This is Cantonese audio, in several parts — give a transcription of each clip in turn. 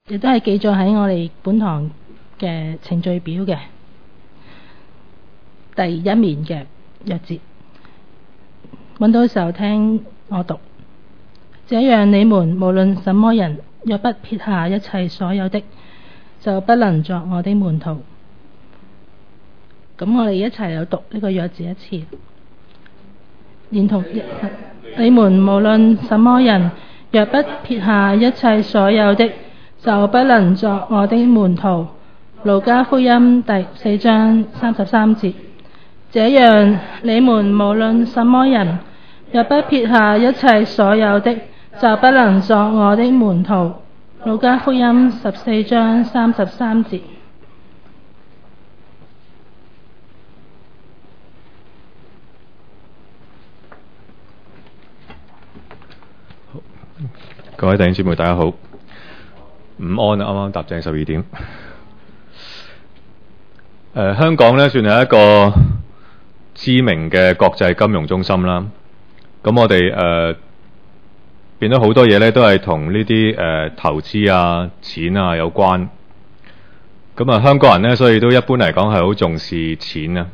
亦都係記載喺我哋本堂嘅程序表嘅第一面嘅約節。揾到嘅時候聽我讀：這樣你們無論什麼人，若不撇下一切所有的，就不能作我的門徒。咁我哋一齊有讀呢個約字一次，連同你們無論什麼人，若不撇下一切所有的，就不能作我的門徒。路加福音第4章33節。這樣你們無論什麼人，若不撇下一切所有的，就不能作我的門徒。路加福音14章33節。 各位弟兄姊妹大家好，午安啊，啱啱踏正12點。香港呢算係一個知名嘅國際金融中心啦。咁我哋變咗好多嘢呢都係同呢啲投資啊、錢啊有關。咁啊，香港人呢，所以都一般嚟講係好重視錢啊。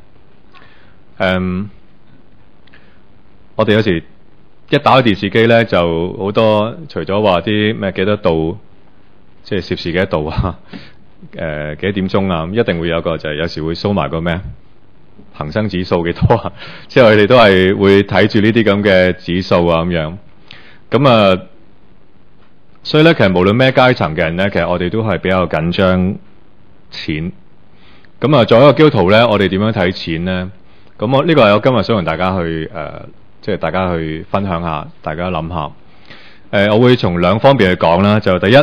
我哋有時一打開電視機呢，就好多除咗話啲咩幾多度，即係攝氏幾多度啊，幾多點鐘啊，一定會有個就係有時會 show 埋個咩恒生指數幾多啊，即係我哋都係會睇住呢啲咁嘅指數啊咁樣。咁啊，所以咧，其實無論咩階層嘅人咧，其實我哋都係比較緊張錢。咁啊，作為一個基督徒咧，我哋點樣睇錢咧？咁我呢個係我今日想同大家去即係大家去分享下，大家諗下。我會從兩方面去講啦。就第一，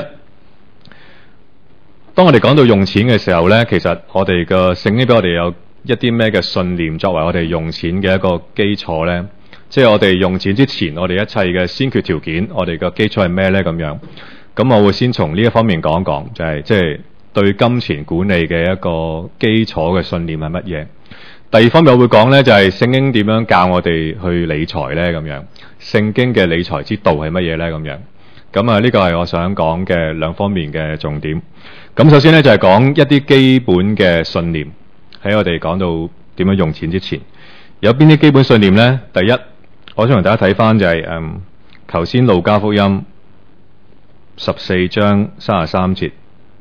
當我哋講到用錢嘅時候咧，其實我哋嘅聖經俾我哋有一啲咩嘅信念作為我哋用錢嘅一個基礎咧。即係我哋用錢之前，我哋一切嘅先決條件，我哋嘅基礎係咩咧？咁樣，咁我會先從呢一方面講一講，就係即係對金錢管理嘅一個基礎嘅信念係乜嘢。第二方面我會講咧，就係聖經點樣教我哋去理財咧？咁樣，聖經嘅理財之道係乜嘢咧？咁樣，咁啊呢個係我想講嘅兩方面嘅重點。咁首先咧就係講一啲基本嘅信念，喺我哋講到點樣用錢之前，有邊啲基本信念咧？第一，我想同大家睇翻就係頭先路加福音14章33節，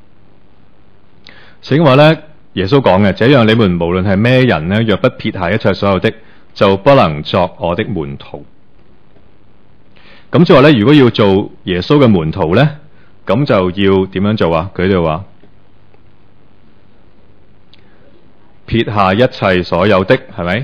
聖經話咧，耶穌講嘅，這樣你們無論係咩人呢，若不撇下一切所有的，就不能作我的門徒。咁即係話咧，如果要做耶穌嘅門徒咧，咁就要點樣做啊？佢哋話撇下一切所有的，係咪？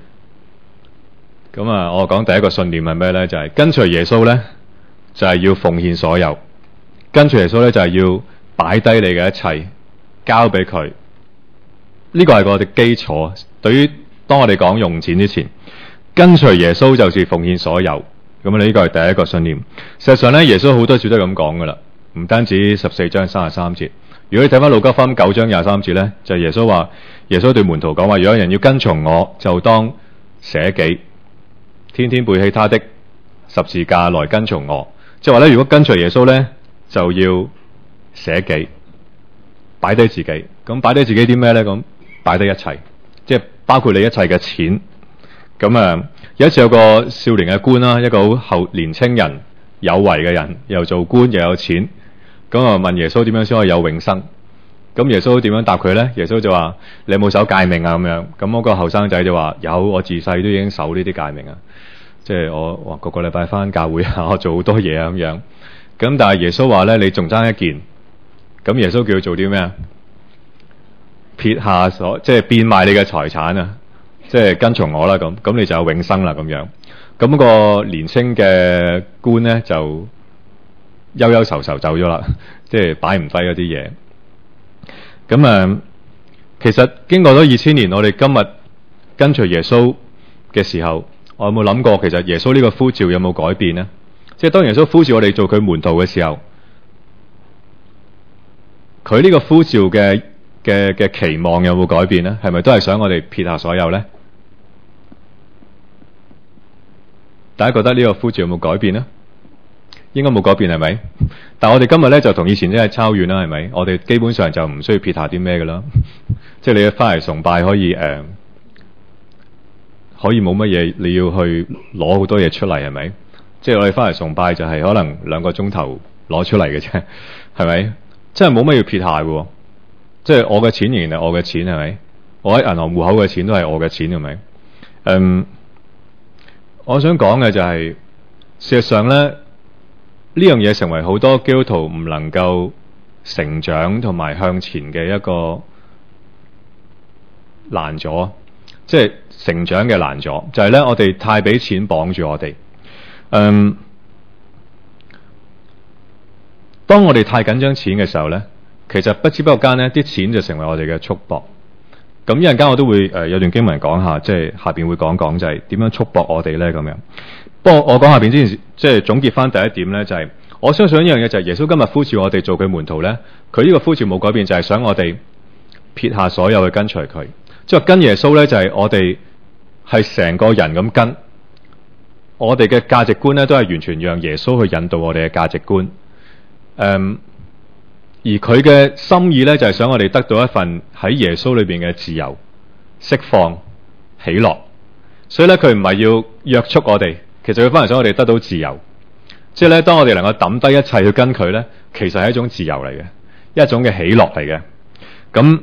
咁啊，我講第一個信念係咩咧？就係跟隨耶穌咧，就係要奉獻所有。跟隨耶穌咧，就係要擺低你嘅一切，交俾佢。呢個係我哋基礎。對於當我哋講用錢之前，跟隨耶穌就是奉獻所有。咁啊，呢個係第一個信念。事實上咧，耶穌好多次都係咁講噶啦，唔單止14章33節。如果你睇翻路加福音9章23節咧，就係耶穌話，耶穌對門徒講話：如果有人要跟從我，就當捨己，天天背起他的十字架來跟從我。即係話咧，如果跟隨耶穌咧，就要捨己，擺低自己。咁擺低自己啲咩咧？咁擺低一切，即係包括你一切嘅錢。咁啊，有一次有個少年嘅官啦，一個好後年青人，有為嘅人，又做官又有錢。咁啊，問耶穌點樣先可以有永生？咁耶穌點樣答佢咧？耶穌就話：你有冇守誡命啊？咁樣。咁嗰個後生仔就話：有，我自細都已經守呢啲誡命啊。即係我個禮拜翻教會啊，我做好多嘢啊咁樣。咁但係耶穌話咧，你仲爭一件。咁耶穌叫佢做啲咩啊？撇下即係變賣你嘅財產啊！即係跟從我啦，咁你就有永生啦咁樣。咁個年青嘅官咧就憂憂愁愁走咗啦，即係擺唔低嗰啲嘢。咁啊，其實經過咗2000年，我哋今日跟隨耶穌嘅時候，我有冇諗過，其實耶穌呢個呼召有冇改變呢？即係當耶穌呼召我哋做佢門徒嘅時候，佢呢個呼召嘅期望有冇改變呢？係咪都係想我哋撇下所有呢？大家覺得呢個呼召有冇改變呢？ 應該冇改變係咪？但係我哋今日咧就同以前真係差遠啦，係咪？我哋基本上就唔需要撇下啲咩㗎啦，即係你翻嚟崇拜可以可以冇乜嘢，你要去攞好多嘢出嚟係咪？即係我哋翻嚟崇拜就係可能2個鐘頭攞出嚟嘅啫，係咪？真係冇乜要撇下嘅，即係我嘅錢仍然係我嘅錢係咪？我喺銀行戶口嘅錢都係我嘅錢係咪？我想講嘅就係，事實上咧，呢樣嘢成為好多基督徒唔能夠成長同埋向前嘅一個難阻，即係成長嘅難阻，就係咧我哋太俾錢綁住我哋。當我哋太緊張錢嘅時候咧，其實不知不覺間咧，啲錢就成為我哋嘅束縛。咁一陣間我都會有段經文講下，即係下邊會講講就係點樣束縛我哋咧咁樣。不過我講下邊之前，即係總結翻第一點咧，就係我相信一樣嘢就係耶穌今日呼召我哋做佢門徒咧，佢呢個呼召冇改變，就係想我哋撇下所有去跟隨佢。即係跟耶穌咧，就係我哋係成個人咁跟，我哋嘅價值觀咧都係完全讓耶穌去引導我哋嘅價值觀。而佢嘅心意咧，就係想我哋得到一份喺耶穌裏邊嘅自由、釋放、喜樂。所以咧，佢唔係要約束我哋，其實佢反而想我哋得到自由。即係咧，當我哋能夠抌低一切去跟佢咧，其實係一種自由嚟嘅，一種嘅喜樂嚟嘅。咁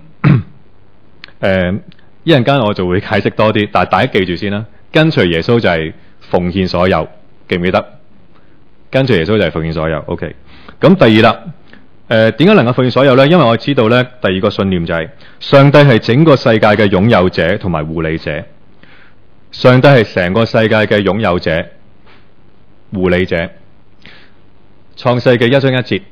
一陣間我就會解釋多啲，但係大家記住先啦，跟隨耶穌就係奉獻所有，記唔記得？跟隨耶穌就係奉獻所有。OK。咁第二啦。點解能夠奉獻所有呢？因為我知道呢，第二個信念就係上帝係整個世界嘅擁有者同埋護理者。上帝係成個世界嘅擁有者、護理者。創世記1章1節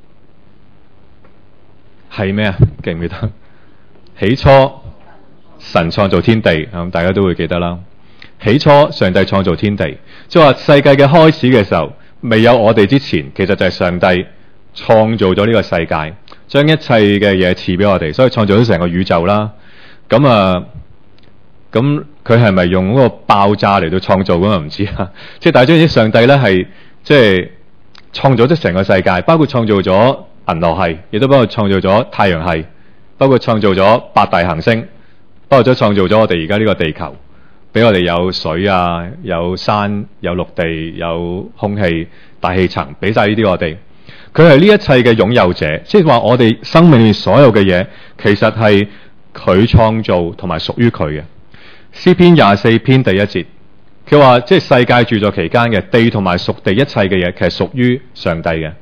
係咩啊？記唔記得？起初神創造天地，大家都會記得啦。起初上帝創造天地，即係話世界嘅開始嘅時候，未有我哋之前，其實就係上帝創造咗呢個世界，將一切嘅嘢賜俾我哋，所以創造咗成個宇宙啦。咁佢係咪用嗰個爆炸嚟到創造咁啊？唔知啊。即係大將啲上帝咧係即係創造咗成個世界，包括創造咗銀河系，亦都包括創造咗太陽系，包括創造咗8大行星，包括咗創造咗我哋而家呢個地球，俾我哋有水啊，有山，有陸地，有空氣、大氣層，俾晒呢啲我哋。佢係呢一切嘅擁有者，即係話我哋生命裏面所有嘅嘢，其實係佢創造同埋屬於佢嘅。詩篇24篇第1節，佢話即係世界住在其間嘅地同埋屬地一切嘅嘢，其實屬於上帝嘅。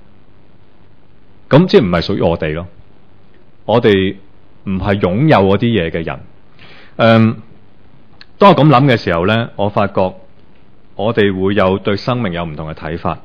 咁即係唔係屬於我哋咯？我哋唔係擁有嗰啲嘢嘅人。當我咁諗嘅時候呢，我發覺我哋會有對生命有唔同嘅睇法。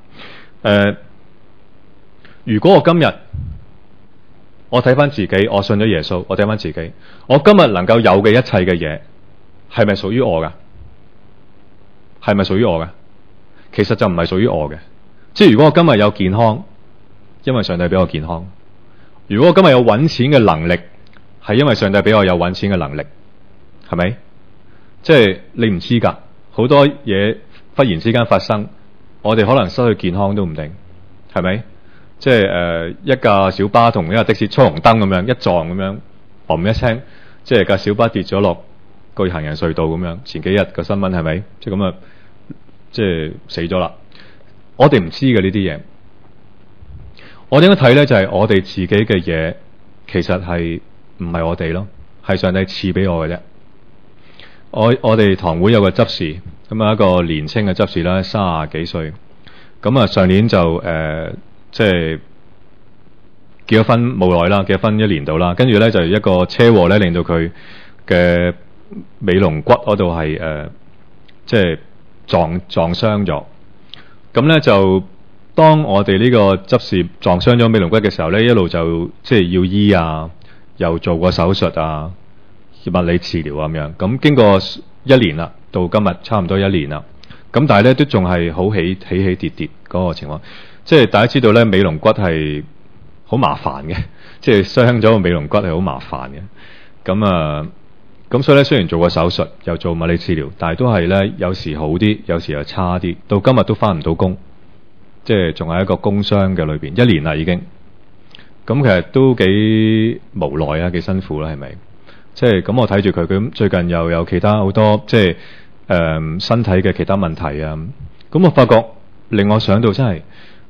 如果我今日我睇翻自己，我信咗耶穌，我睇翻自己，我今日能夠有嘅一切嘅嘢，係咪屬於我噶？係咪屬於我噶？其實就唔係屬於我嘅。即係如果我今日有健康，因為上帝俾我健康；如果我今日有搵錢嘅能力，係因為上帝俾我有搵錢嘅能力，係咪？即係你唔知噶，好多嘢忽然之間發生，我哋可能失去健康都唔定，係咪？即係一架小巴同一架的士衝紅燈咁樣一撞咁樣，嘣一聲，即係架小巴跌咗落個行人隧道咁樣。前幾日個新聞係咪？即係咁啊，即係死咗啦。我哋唔知嘅呢啲嘢，我點樣睇咧？就係我哋自己嘅嘢，其實係唔係我哋咯，係上帝賜俾我嘅啫。我哋堂會有個執事，咁啊一個年青嘅執事啦，30幾歲，咁啊上年就即係結咗婚冇耐啦，結咗婚1年到啦，跟住咧就一個車禍咧，令到佢嘅尾龍骨嗰度係即係撞傷咗。咁咧就當我哋呢個執事撞傷咗尾龍骨嘅時候咧，一路就即係要醫啊，又做過手術啊，物理治療啊咁樣。咁經過1年啦，到今日差唔多1年啦。咁但係咧都仲係好起跌跌嗰個情況。即係大家知道咧，尾龍骨係好麻煩嘅，即係傷咗個尾龍骨係好麻煩嘅。咁所以咧，雖然做過手術又做物理治療，但係都係咧有時好啲，有時又差啲。到今日都返唔到工， 即係仲係一個工傷嘅裏邊，1年啦已經。咁其實都幾無奈啊，幾辛苦啦，係咪？即係咁我睇住佢，咁最近又有其他好多即係身體嘅其他問題啊。咁我發覺令我想到真係，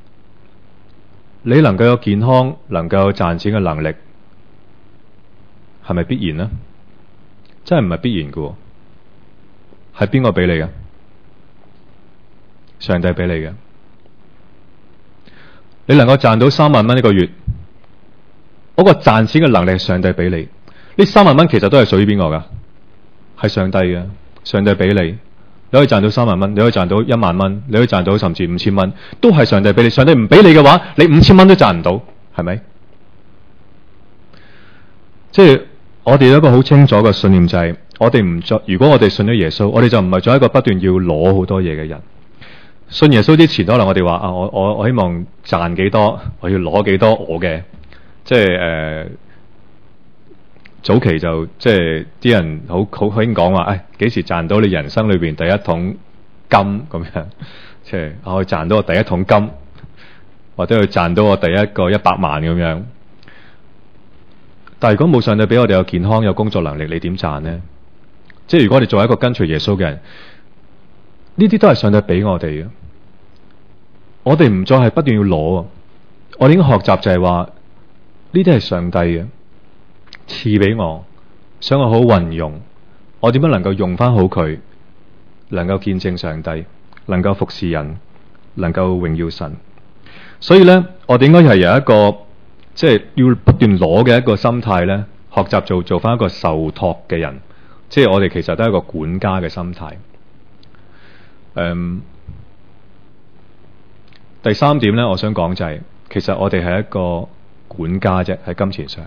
你能夠有健康，能夠有賺錢嘅能力，係咪必然呢？真係唔係必然嘅，係邊個俾你嘅？上帝俾你嘅。你能夠賺到3萬蚊一個月，嗰個賺錢嘅能力係上帝俾你。呢3萬蚊其實都係屬於邊個噶？係上帝嘅，上帝俾你。你可以賺到3萬蚊，你可以賺到1萬蚊，你可以賺到甚至5000蚊，都係上帝俾你。上帝唔俾你嘅話，你5000蚊都賺唔到，係咪？即係我哋有一個好清楚嘅信念，就係我哋唔再，如果我哋信咗耶穌，我哋就唔係做一個不斷要攞好多嘢嘅人。信耶穌之前，可能我哋話啊，我希望賺幾多，我要攞幾多我嘅，即係早期就即係啲人好興講話，幾時賺到你人生裏邊第一桶金咁樣，即係我賺到我第一桶金，或者去賺到我第一個100萬咁樣。但係如果冇上帝俾我哋有健康有工作能力，你點賺呢？即係如果我哋作為一個跟隨耶穌嘅人，呢啲都係上帝俾我哋嘅。我哋唔再係不斷要攞，我哋應該學習就係話呢啲係上帝嘅賜俾我，想我好運用，我點樣能夠用翻好佢，能夠見證上帝，能夠服侍人，能夠榮耀神。所以呢，我哋應該係有一個即係要不斷攞嘅一個心態呢，學習做翻一個受託嘅人，即係我哋其實都係一個管家嘅心態。第3點呢，我想講就係，其實我哋係一個管家啫，喺金錢上。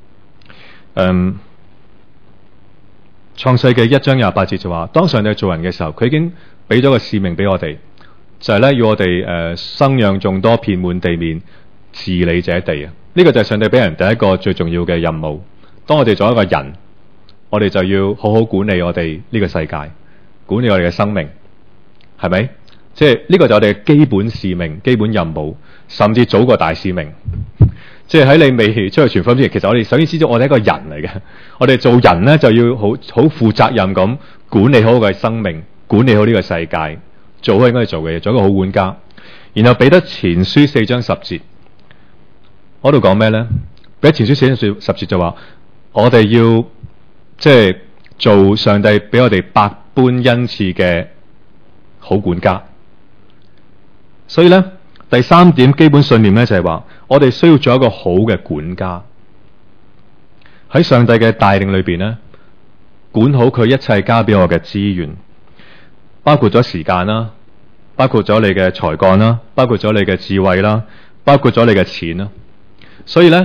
創世記1章28節就話，當上帝做人嘅時候，佢已經俾咗個使命俾我哋，就係咧要我哋生養眾多，遍滿地面，治理這地啊！呢個就係上帝俾人第一個最重要嘅任務。當我哋做一個人，我哋就要好好管理我哋呢個世界，管理我哋嘅生命，係咪？即係呢個就係我哋嘅基本使命、基本任務，甚至早過大使命。即係喺你未出去傳福音之前，其實我哋首先知道我哋係一個人嚟嘅。我哋做人呢，就要好負責任咁管理好我嘅生命，管理好呢個世界，做好應該做嘅嘢，做一個好管家。然後彼得前書4章10節，嗰度講咩呢？彼得前書4章10節就話，我哋要即係做上帝俾我哋百般恩賜嘅好管家。所以呢，第3點基本信念呢，就係話，我哋需要做一個好嘅管家。喺上帝嘅帶領裏邊呢，管好佢一切加俾我嘅資源，包括咗時間啦，包括咗你嘅才幹啦，包括咗你嘅智慧啦，包括咗你嘅錢啦。所以呢，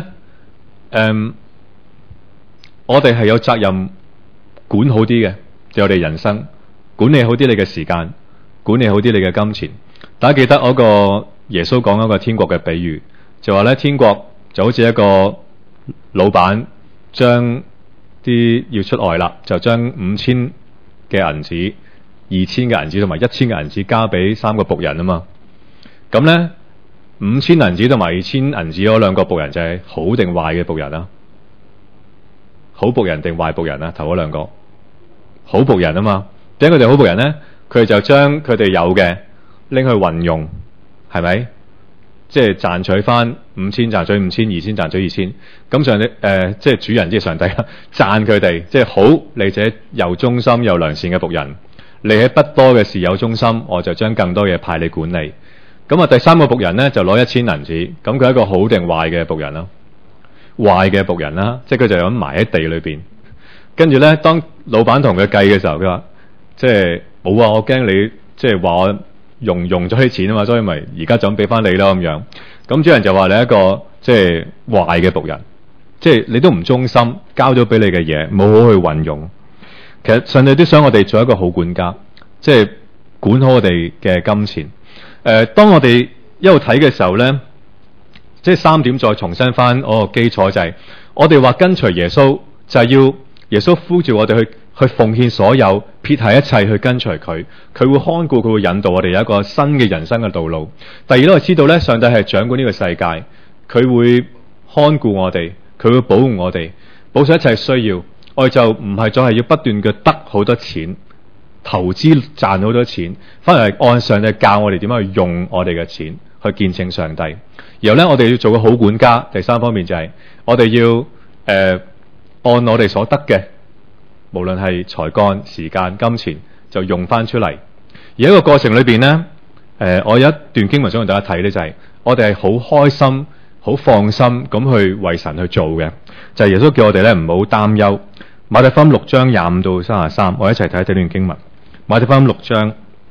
我哋係有責任管好啲嘅，就我哋人生管理好啲你嘅時間，管理好啲你嘅金錢。大家記得嗰個耶穌講嗰個天國嘅比喻，就話咧，天國就好似一個老闆將啲要出外啦，就將5000嘅銀紙、2000嘅銀紙同埋1000嘅銀紙交俾3個僕人啊嘛。咁咧，5000銀紙同埋2000銀紙嗰2個僕人就係好定壞嘅僕人啊？好僕人定壞僕人啊？頭嗰2個好僕人啊嘛。點解佢哋好僕人咧？佢哋就將佢哋有嘅拎去運用，係咪？即係賺取翻5000，賺取5000，2000賺取2000。咁上帝即係主人，即係上帝啦，讚佢哋，即係好，你這又忠心又良善嘅僕人。你喺不多嘅事有忠心，我就將更多嘢派你管理。咁啊，第3個僕人咧就攞1000銀紙。咁佢係一個好定壞嘅僕人啦？壞嘅僕人啦，即係佢就咁埋喺地裏邊。跟住咧，當老闆同佢計嘅時候，佢話即係冇啊，我驚你即係話我用咗啲錢啊嘛，所以咪而家就咁俾翻你啦咁樣。咁主人就話你一個即係壞嘅僕人，即係你都唔忠心，交咗俾你嘅嘢冇好去運用。其實上帝都想我哋做一個好管家，即係管好我哋嘅金錢。當我哋一路睇嘅時候咧，即係3點再重新翻嗰個基礎，就係我哋話跟隨耶穌，就係要耶穌呼召我哋去去奉獻所有，撇下一切去跟隨佢。佢會看顧，佢會引導我哋有一個新嘅人生嘅道路。第二咧，我知道咧，上帝係掌管呢個世界，佢會看顧我哋，佢會保護我哋，保守一切需要。我哋就唔係再係要不斷嘅得好多錢，投資賺好多錢，反而係按上帝教我哋點樣去用我哋嘅錢去見證上帝。然後咧，我哋要做個好管家。第三方面就係我哋要按我哋所得嘅，無論係才幹、時間、金錢，就用翻出嚟。而喺個過程裏邊呢，我有一段經文想同大家睇呢，就係我哋係好開心、好放心咁去為神去做嘅。就係耶穌叫我哋咧唔好擔憂。馬太福音6章25到33，我一齊睇呢段經文。馬太福音6章。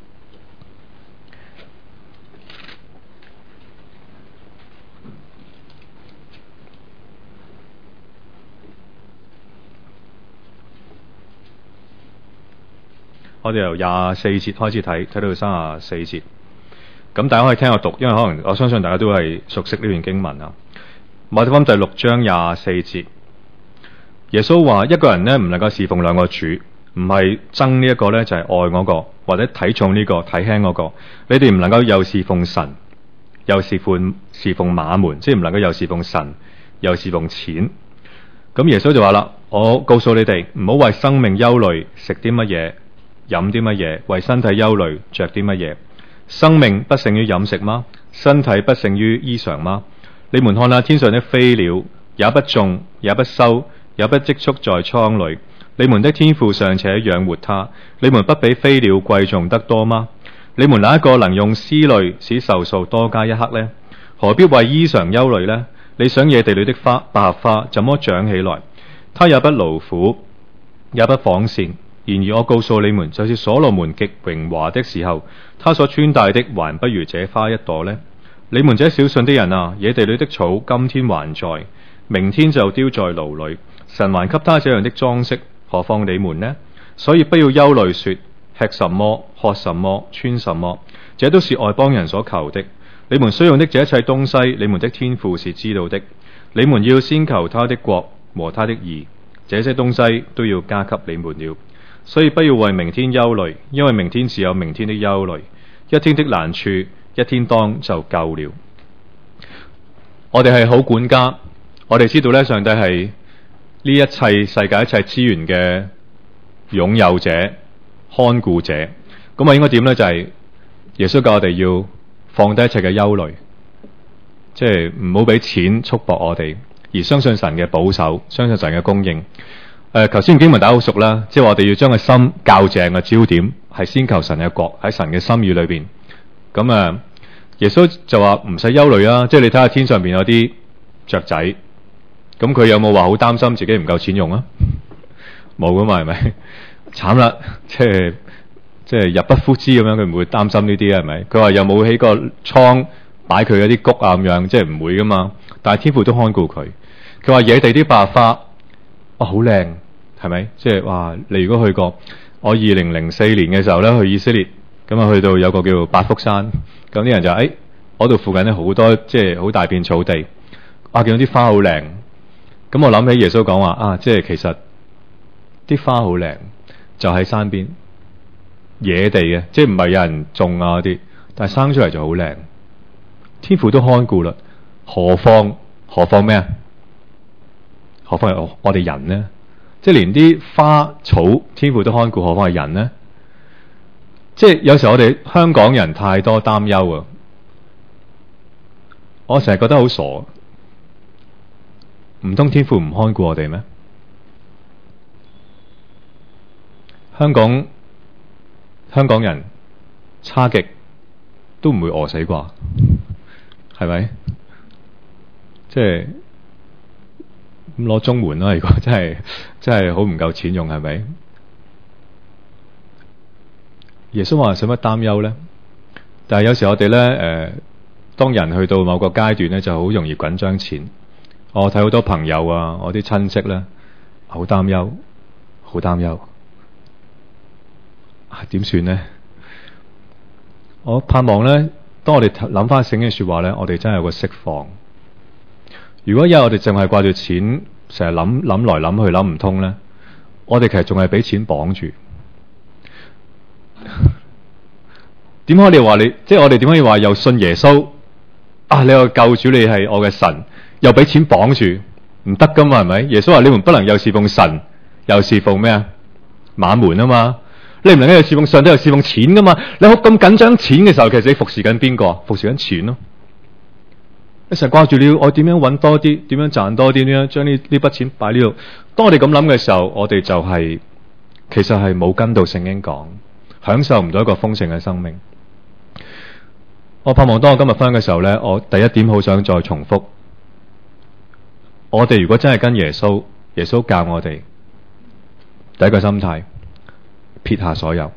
我哋由24節開始睇到34節，咁大家可以聽我讀，因為可能我相信大家都係熟悉呢段經文啊。馬太福音第6章24節，耶穌話：一個人呢唔能夠侍奉兩個主，唔係憎呢一個呢，就係愛嗰個，或者睇重呢個睇輕嗰個。你哋唔能夠又侍奉神，又侍奉馬門，即係唔能夠又侍奉神，又侍奉錢。咁耶穌就話啦：我告訴你哋，唔好為生命憂慮，食啲乜嘢，飲啲乜嘢，為身體憂慮，着啲乜嘢？生命不勝於飲食嗎？身體不勝於衣裳嗎？你們看下天上的飛鳥，也不種，也不收，也不積蓄在倉裏，你們的天父尚且養活它，你們不比飛鳥貴重得多嗎？你們哪一個能用思慮使壽數多加一刻呢？何必為衣裳憂慮呢？你想野地裏的百合花怎麼長起來？它也不勞苦，也不紡線。然而我告訴你們，就是所羅門極榮華的時候，他所穿戴的還不如這花一朵呢。你們這小信的人啊，野地裏的草今天還在，明天就丟在爐裏，神還給他這樣的裝飾，何況你們呢？所以不要憂慮說，吃什麼，喝什麼，穿什麼，這都是外邦人所求的。你們需用的這一切東西，你們的天父是知道的。你們要先求他的國和他的義，這些東西都要加給你們了。所以不要為明天憂慮，因為明天自有明天的憂慮，一天的難處一天當就夠了。我哋係好管家，我哋知道咧，上帝係呢一切世界一切資源嘅擁有者、看顧者。咁啊，應該點呢？就係耶穌教我哋要放低一切嘅憂慮，即係唔好俾錢束縛我哋，而相信神嘅保守，相信神嘅供應。頭先經文大家好熟啦，即係我哋要將個心校正嘅焦點係先求神嘅國，喺神嘅心意裏邊。咁耶穌就話唔使憂慮啊，即係你睇下天上邊有啲雀仔，咁佢有冇話好擔心自己唔夠錢用啊？冇噶嘛，係咪？慘啦，即係入不敷支咁樣，佢唔會擔心呢啲啊，係咪？佢話有冇喺個倉擺佢嗰啲穀啊咁樣，即係唔會噶嘛。但係天父都看顧佢。佢話野地啲百合花，好靚。係咪？即係話你如果去過，我2004年嘅時候咧去以色列，咁啊去到有個叫八福山，咁啲人就嗰度附近咧好多即係好大片草地，見到啲花好靚，咁我諗起耶穌講話即係其實啲花好靚，就喺山邊野地嘅，即係唔係有人種嗰啲，但係生出嚟就好靚，天父都看顧啦，何況咩啊？何況係我哋人呢？即係連啲花草天父都看顧，何況係人呢？即係有時候我哋香港人太多擔憂啊！我成日覺得好傻，唔通天父唔看顧我哋咩？香港人差極都唔會餓死啩？係咪？即係。咁攞綜援啦！如果真係好唔夠錢用，係咪？耶穌話使乜擔憂呢？但係有時我哋呢，當人去到某個階段呢，就好容易緊張錢。我睇好多朋友啊，我啲親戚呢，好擔憂，好擔憂。點算呢？我盼望呢，當我哋諗翻聖經說話呢，我哋真係有個釋放。如果有我哋淨係掛住錢，成日諗來諗去諗唔通呢， 我哋其實仲係俾錢綁住。點解我哋話你，即係我哋點可以話又信耶穌啊？你個救主，你係我嘅神，又俾錢綁住，唔得噶嘛？係咪？耶穌話你們不能又侍奉神，又侍奉咩啊？馬門啊嘛！你唔能夠又侍奉上帝又侍奉錢噶嘛？你好咁緊張錢嘅時候，其實你服侍緊邊個？服侍緊錢咯。你成日掛住你要我點樣揾多啲，點樣賺多啲，點樣將呢筆錢擺呢度。當我哋咁諗嘅時候，我哋就係、其實係冇跟到聖經講，享受唔到一個豐盛嘅生命。我盼望當我今日翻嘅時候呢，我第一點好想再重複，我哋如果真係跟耶穌，耶穌教我哋第一個心態，撇下所有，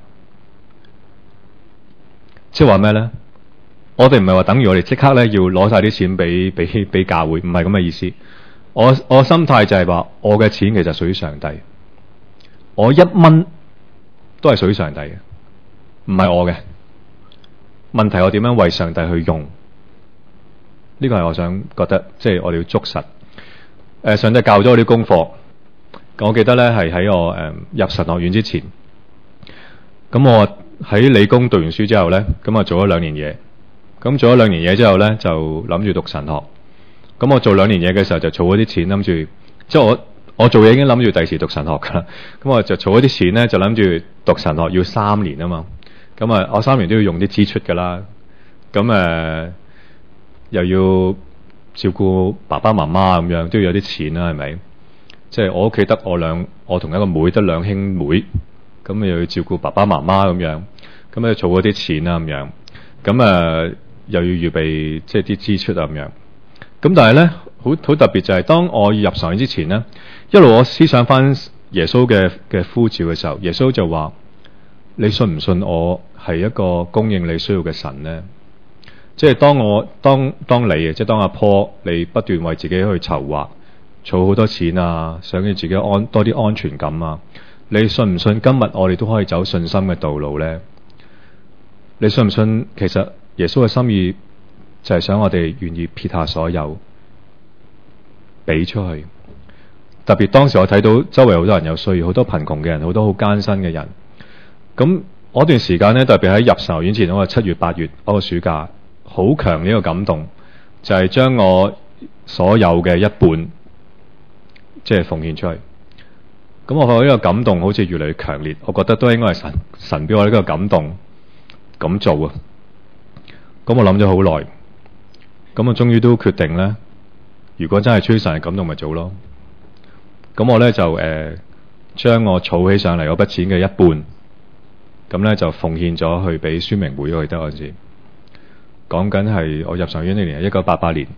即係話咩呢？我哋唔係話等於我哋即刻呢要攞晒啲錢俾教會，唔係咁嘅意思。我心態就係話，我嘅錢其實屬於上帝，我一蚊都係屬於上帝嘅，唔係我嘅。問題我點樣為上帝去用？呢個係我想覺得，即係我哋要捉實。上帝教咗我啲功課，我記得呢係喺我入神學院之前，咁我喺理工讀完書之後呢，咁啊做咗2年嘢，咁做咗2年嘢之後呢，就諗住讀神學。咁我做2年嘢嘅時候就儲咗啲錢，諗住即係我做嘢已經諗住第時讀神學噶啦。咁我就儲咗啲錢呢，就諗住讀神學要3年啊嘛。咁啊，我3年都要用啲支出噶啦。咁又要照顧爸爸媽媽咁樣，都要有啲錢啦，係咪？即係我屋企得我同一個妹得2兄妹，咁又要照顧爸爸媽媽咁樣，咁啊儲咗啲錢啦咁樣，咁又要預備即係啲支出啊咁樣。咁但係咧，好特別就係當我入神院之前咧，一路我思想翻耶穌嘅呼召嘅時候，耶穌就話：你信唔信我係一個供應你需要嘅神呢？即係當你即係當阿坡，你不斷為自己去籌劃，儲好多錢啊，想要自己多啲安全感啊，你信唔信今日我哋都可以走信心嘅道路呢？你信唔信其實耶穌嘅心意就係想我哋願意撇下所有，俾出去。特別當時我睇到周圍好多人有需要，好多貧窮嘅人，好多好艱辛嘅人。咁嗰段時間呢，特別喺入神學院前，我7月8月嗰個暑假，好強呢個感動，就係將我所有嘅一半，即係奉獻出去。咁我發覺呢個感動好似越嚟越強烈，我覺得都應該係神俾我呢個感動咁做啊。咁我諗咗好耐。咁我終於都決定咧，如果真係出於神嘅感動，咪做咯。咁我咧就將我儲起上嚟嗰筆錢嘅一半，咁咧就奉獻咗去俾宣明會去得嗰陣時。講緊係我入神院呢年係1988年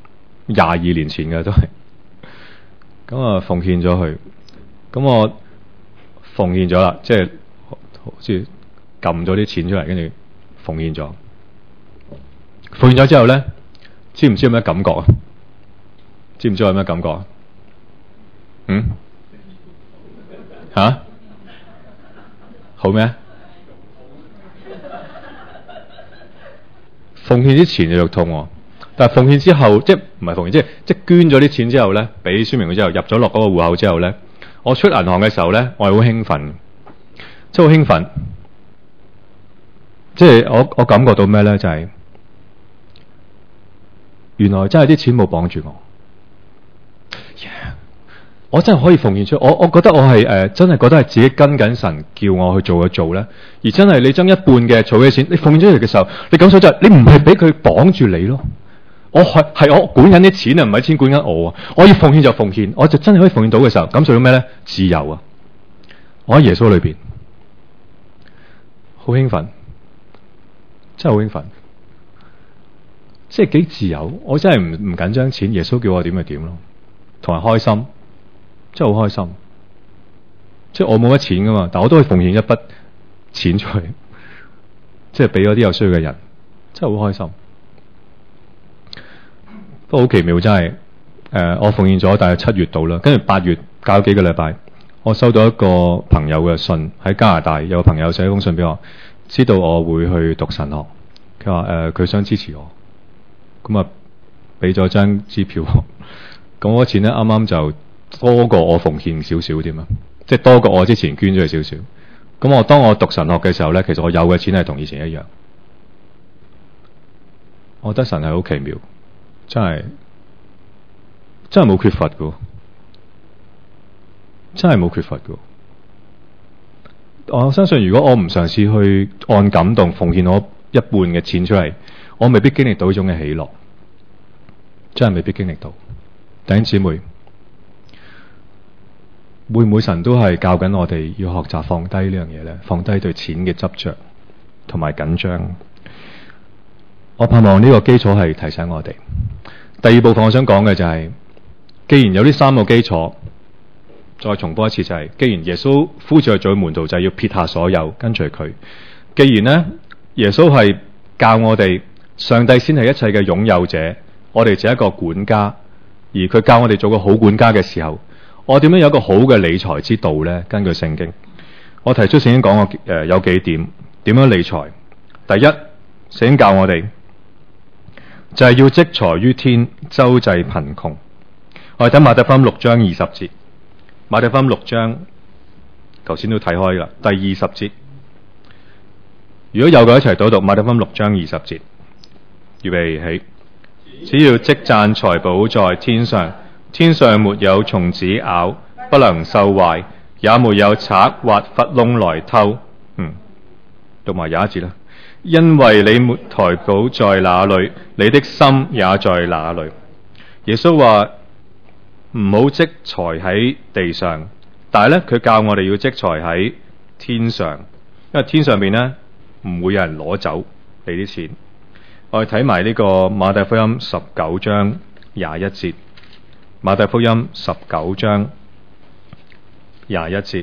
，22年前嘅都係。咁啊奉獻咗去，咁我奉獻咗啦，即係好似撳咗啲錢出嚟，跟住奉獻咗。奉獻咗之後咧，知唔知有咩感覺啊？知唔知有咩感覺啊？好咩？奉獻之前就肉痛，但係奉獻之後，即係唔係奉獻，即係捐咗啲錢之後咧，俾宣明會之後入咗落嗰個戶口之後咧，我出銀行嘅時候咧，我係好興奮，即係好興奮，即係我感覺到咩咧？就係原來真係啲錢冇綁住我。我真係可以奉獻出，我覺得我係真係覺得係自己跟緊神叫我去做嘅做咧，而真係你將一半嘅儲嘅錢，你奉獻出嚟嘅時候，你感受就係你唔係俾佢綁住你咯，我我管緊啲錢啊，唔係錢管緊我啊，我要奉獻就奉獻，我就真係可以奉獻到嘅時候，感受到咩咧？自由啊！我喺耶穌裏邊，好興奮，真係好興奮，即係幾自由，我真係唔緊張錢，耶穌叫我點就點咯，同埋開心。真係好開心，即係我冇乜錢噶嘛，但我都可以奉獻一筆錢出去，即係俾嗰啲有需要嘅人，真係好開心。不過好奇妙，真係我奉獻咗大概7月到啦，跟住8月搞咗幾個禮拜，我收到一個朋友嘅信，喺加拿大有個朋友寫一封信俾我，知道我會去讀神學，佢話佢想支持我，咁啊俾咗張支票我，咁嗰錢咧啱啱就多過我奉獻少少添啊！ 即係多過我之前捐咗佢少少。咁當我讀神學嘅時候呢，其實我有嘅錢係同以前一樣。我覺得神係好奇妙，真係冇缺乏嘅，真係冇缺乏嘅。我相信如果我唔嘗試去按感動奉獻我一半嘅錢出嚟，我未必經歷到呢種嘅喜樂，真係未必經歷到。弟兄姊妹，會唔會神都係教緊我哋要學習放低呢樣嘢呢？放低對錢嘅執着同埋緊張。我盼望呢個基礎係提醒我哋。第二部分我想講嘅就係，既然有呢三個基礎，再重複一次就係，既然耶穌呼召佢做門徒，就係要撇下所有跟隨佢。既然呢，耶穌係教我哋上帝先係一切嘅擁有者，我哋只係一個管家，而佢教我哋做個好管家嘅時候，我點樣有一個好嘅理財之道呢？根據聖經，我提出聖經講過有幾點樣理財。第一，聖經教我哋就係要積財於天，周濟貧窮。我哋睇馬太福音6章20節，馬太福音6章頭先都睇開啦，第20節。如果有嘅一齊讀馬太福音6章20節，預備起。只要積攢財寶在天上，天上沒有蟲子咬，不能受壞，也沒有賊挖窟窿來偷。讀埋廿一節啦。因為你沒財寶在哪裏，你的心也在哪裏。耶穌話唔好積財喺地上，但係咧佢教我哋要積財喺天上，因為天上邊咧唔會有人攞走你啲錢。我哋睇埋呢個馬太福音19章21節，馬太福音19章21節。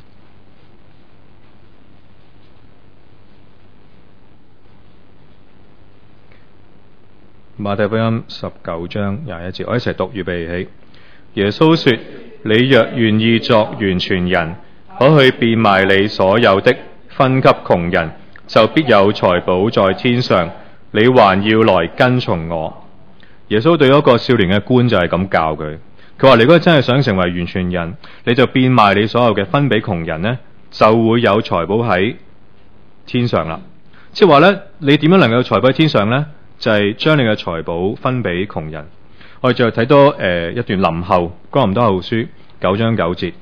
馬太福音19章21節，我一齊讀，預備起。耶穌說：你若願意作完全人，可去變賣你所有的，分給窮人，就必有財寶在天上。你還要來跟從我。耶穌對一個少年嘅官就係咁教佢，佢話：你如果真係想成為完全人，你就變賣你所有嘅，分俾窮人呢，就會有財寶喺天上啦。即係話呢，你點樣能夠有財寶喺天上呢？就係將你嘅財寶分俾窮人。我哋再睇多一段林後哥林多後書9章9節，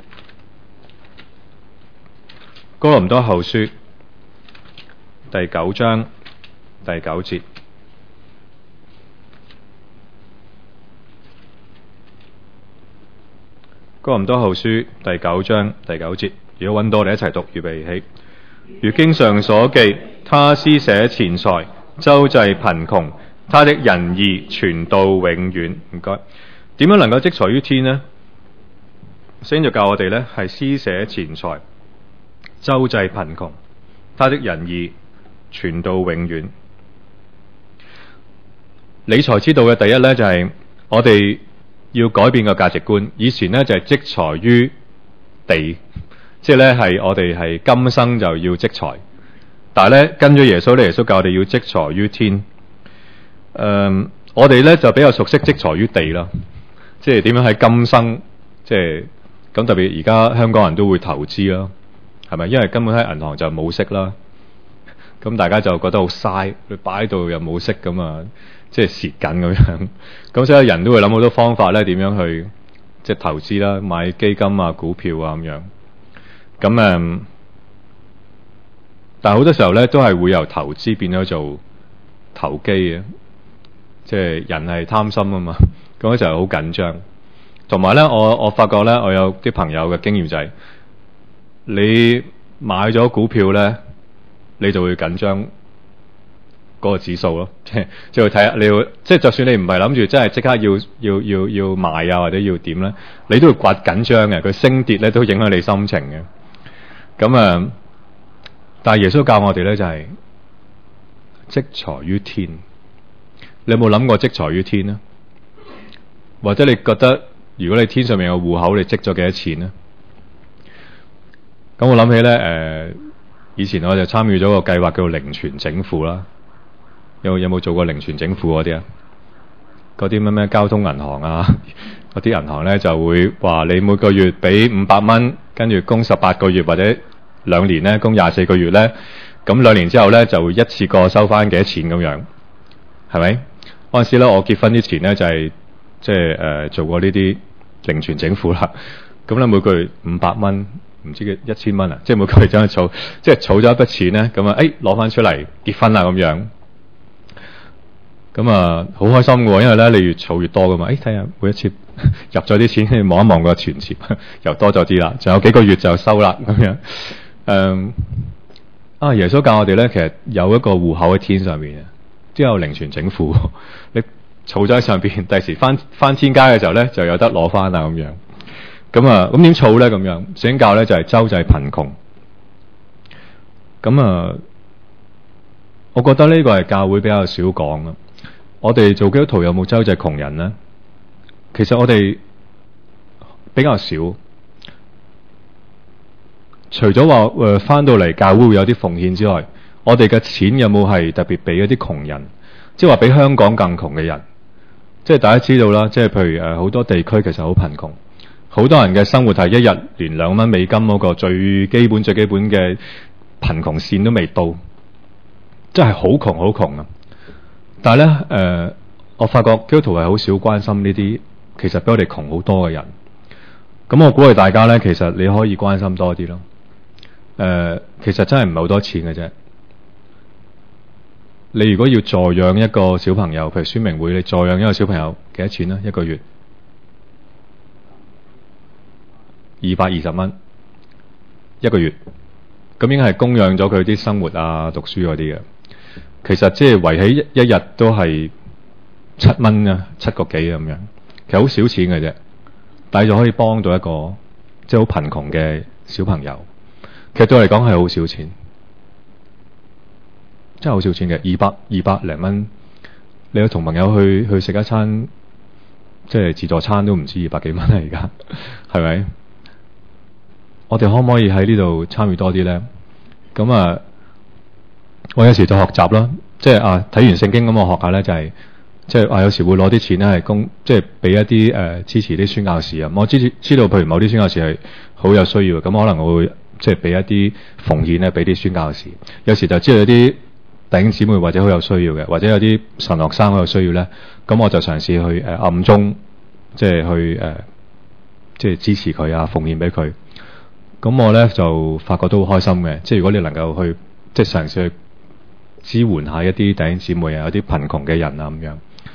哥林多後書第9章第9節，哥林多後書第9章第9節。如果揾到，我哋一齊讀，預備起。如經上所記，他施捨錢財，周濟貧窮，他的仁義傳到永遠。唔該。點樣能夠積財於天呢？聖經就教我哋呢係施捨錢財，周濟貧窮，他的仁義傳到永遠。理財之道嘅第一呢，就係我哋要改變個價值觀。以前呢，就係積財於地，即係呢係我哋係今生就要積財。但係咧跟咗耶穌咧，耶穌教我哋要積財於天。我哋咧就比較熟悉積財於地啦，即係點樣喺今生，即係咁特別而家香港人都會投資啦，係咪？因為根本喺銀行就冇息啦，咁大家就覺得好嘥，佢擺喺度又冇息咁啊，即係蝕緊咁樣。咁所以人都會諗好多方法咧，點樣去即係投資啦，買基金啊、股票啊咁樣。咁但係好多時候咧，都係會由投資變咗做投機嘅，即係人係貪心啊嘛，咁嗰時候好緊張。同埋咧，我發覺咧，我有啲朋友嘅經驗就係，你買咗股票咧，你就會緊張嗰個指數咯，即係去睇下你要，即係就算你唔係諗住真係即刻要賣啊，或者要點咧，你都會刮緊張嘅，佢升跌咧都影響你心情嘅。咁但係耶穌教我哋咧就係積財於天。你有冇諗過積財於天呢？或者你覺得如果你天上面有戶口，你積咗幾多錢呢？咁我諗起咧，以前我就參與咗個計劃叫做零存整付啦。有冇做過零存整付嗰啲啊？嗰啲咩交通銀行啊，嗰啲銀行咧就會話你每個月俾500蚊， 跟住供18個月或者2年咧，供24個月咧，咁2年之後咧就一次過收翻幾多錢咁樣，係咪？嗰陣時咧，我結婚之前咧就係做過呢啲零存整付啦。咁咧每個月500蚊，唔知嘅1000蚊啊，即係每個月走去儲，即係儲咗一筆錢咧，咁啊攞翻出嚟結婚啦咁樣。咁啊好開心嘅喎，因為咧你越儲越多噶嘛。睇下每一次入咗啲錢，望一望個存摺，又多咗啲啦，仲有幾個月就收啦咁樣。耶穌教我哋咧，其實有一個戶口喺天上面嘅，之後零存整付，你儲咗喺上邊，第時翻天家嘅時候咧，就有得攞翻啦咁樣。咁點儲咧？咁樣聖經教咧就係周濟貧窮。我覺得呢個係教會比較少講啊。我哋做基督徒有冇周濟窮人呢？其實我哋比較少。除咗話翻到嚟教會會有啲奉獻之外，我哋嘅錢有冇係特別俾一啲窮人？即係話比香港更窮嘅人。即係大家知道啦，即係譬如好多地區其實好貧窮，好多人嘅生活係一日連2蚊美金嗰個最基本嘅貧窮線都未到，真係好窮好窮啊！但係咧我發覺基督徒係好少關心呢啲其實比我哋窮好多嘅人。咁我鼓勵大家咧，其實你可以關心多啲咯。其實真係唔係好多錢嘅啫。你如果要助養一個小朋友，譬如宣明會，你助養一個小朋友幾多錢呢？一個月220蚊一個月，咁應該係供養咗佢啲生活啊、讀書嗰啲嘅。其實即係圍起一日都係7蚊啊，7個幾咁樣，其實好少錢嘅啫，但係就可以幫到一個即係好貧窮嘅小朋友。其實對我嚟講係好少錢。真係好少錢嘅，200零蚊，你有同朋友去食一餐，即係自助餐都唔知200幾蚊啦，而家係咪？我哋可唔可以喺呢度參與多啲咧？咁我有時就學習啦，即係睇完聖經咁我學下咧，就係即係有時會攞啲錢咧係即係俾一啲支持啲宣教士啊。我知道譬如某啲宣教士係好有需要嘅，咁可能我會即係俾一啲奉獻咧俾啲宣教士。有時就知道有啲弟兄姊妹或者好有需要嘅，或者有啲神學生好有需要咧，咁我就嘗試去暗中即係去即係支持佢啊，奉獻俾佢。咁我咧就發覺都好開心嘅，即係如果你能夠去即係嘗試去支援下一啲弟兄姊妹啊，有啲貧窮嘅人啊咁樣。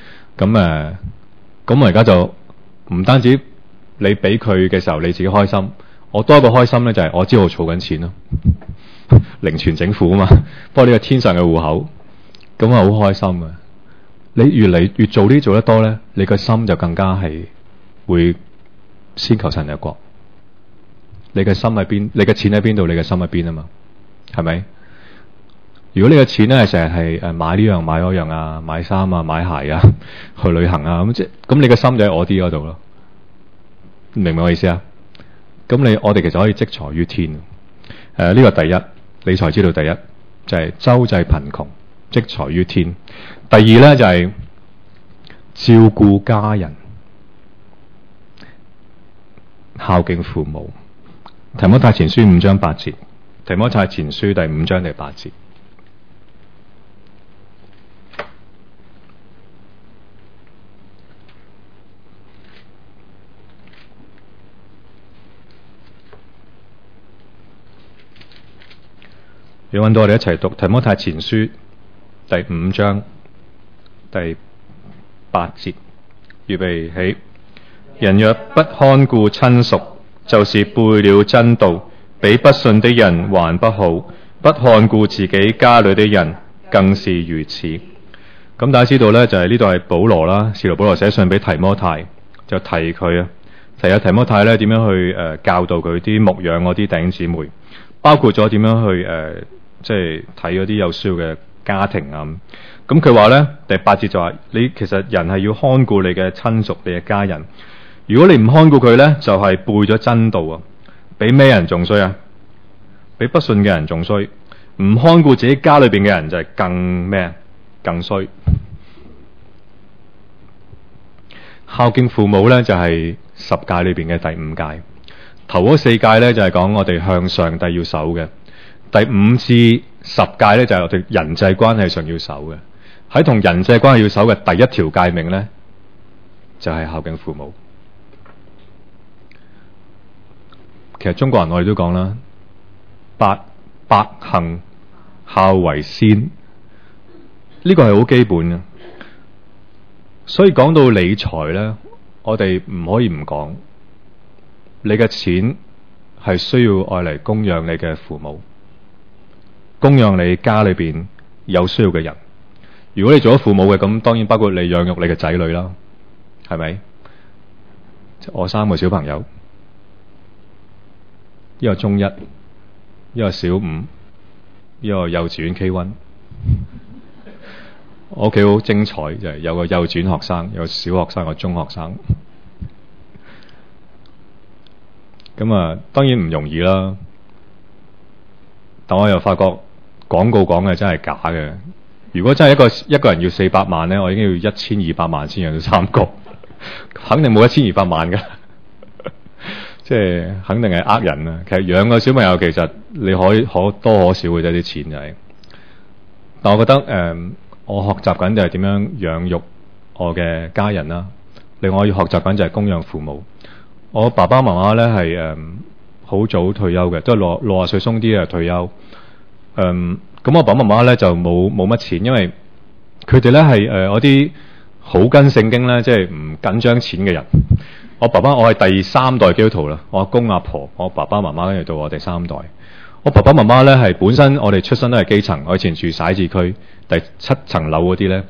咁我而家就唔單止你俾佢嘅時候你自己開心，我多一個開心咧就係我知道我儲緊錢咯。零存整付啊嘛，不過呢個天上嘅戶口，咁啊好開心啊！你越做呢做得多咧，你個心就更加係會先求神嘅國。你嘅心喺邊？你嘅錢喺邊度？你嘅心喺邊啊嘛？係咪？如果你嘅錢咧係成日係買呢樣買嗰樣啊，買衫啊，買鞋啊，去旅行啊，咁你嘅心就喺我啲嗰度咯。明唔明我意思啊？咁我哋其實可以積財於天。呢個第一，理財之道第一就係周濟貧窮，積財於天。第二咧就係照顧家人，孝敬父母。提摩太前書5章8節，提摩太前書第5章第8節。你揾到我哋一齊讀提摩太前書第5章第8節，預備起。人若不看顧親屬，就是背了真道，比不信的人還不好。不看顧自己家裏的人，更是如此。咁大家知道呢，就係呢度係保羅啦，使徒保羅寫信俾提摩太，就提佢啊，提下提摩太呢點樣去教導佢啲牧養嗰啲弟兄姊妹，包括咗點樣去即係睇嗰啲有需要嘅家庭啊。咁佢話呢，第8節就話，你其實人係要看顧你嘅親屬，你嘅家人。如果你唔看顧佢呢，就係背咗真道啊！比咩人仲衰啊？比不信嘅人仲衰。唔看顧自己家裏邊嘅人就係更咩？更衰。孝敬父母呢，就係10誡裏邊嘅第5誡。 頭嗰4誡咧就係講我哋向上帝要守嘅，第5至10誡咧就係我哋人際關係上要守嘅。喺同人際關係要守嘅第一條誡命咧，就係孝敬父母。其實中國人我哋都講啦，百行孝為先，呢個係好基本嘅。所以講到理財咧，我哋唔可以唔講，你嘅錢係需要愛嚟供養你嘅父母，供養你家裏邊有需要嘅人。如果你做咗父母嘅，咁當然包括你養育你嘅仔女啦，係咪？我3個小朋友，一個中1，一個小5，一個幼稚園 K1。我屋企好精彩，就係有個幼稚園學生，有個小學生，有個中學生。咁啊，當然唔容易啦。但我又發覺廣告講嘅真係假嘅。如果真係一個人要400萬咧，我已經要1200萬先養到3個，肯定冇1200萬㗎。即係肯定係呃人啊！其實養個小朋友其實你可多可少嘅啫，啲錢就係。但我覺得我學習緊就係點樣養育我嘅家人啦。另外我要學習緊就係供養父母。我爸爸媽媽咧係好早退休嘅，都係60歲鬆啲就退休。咁我爸爸媽媽咧就冇乜錢，因為佢哋咧係嗰啲好跟聖經咧，即係唔緊張錢嘅人。我係第3代基督徒啦，我阿公阿婆，我爸爸媽媽跟住到我第3代。我爸爸媽媽咧係本身我哋出身都係基層，我以前住徙置區第7層樓嗰啲咧，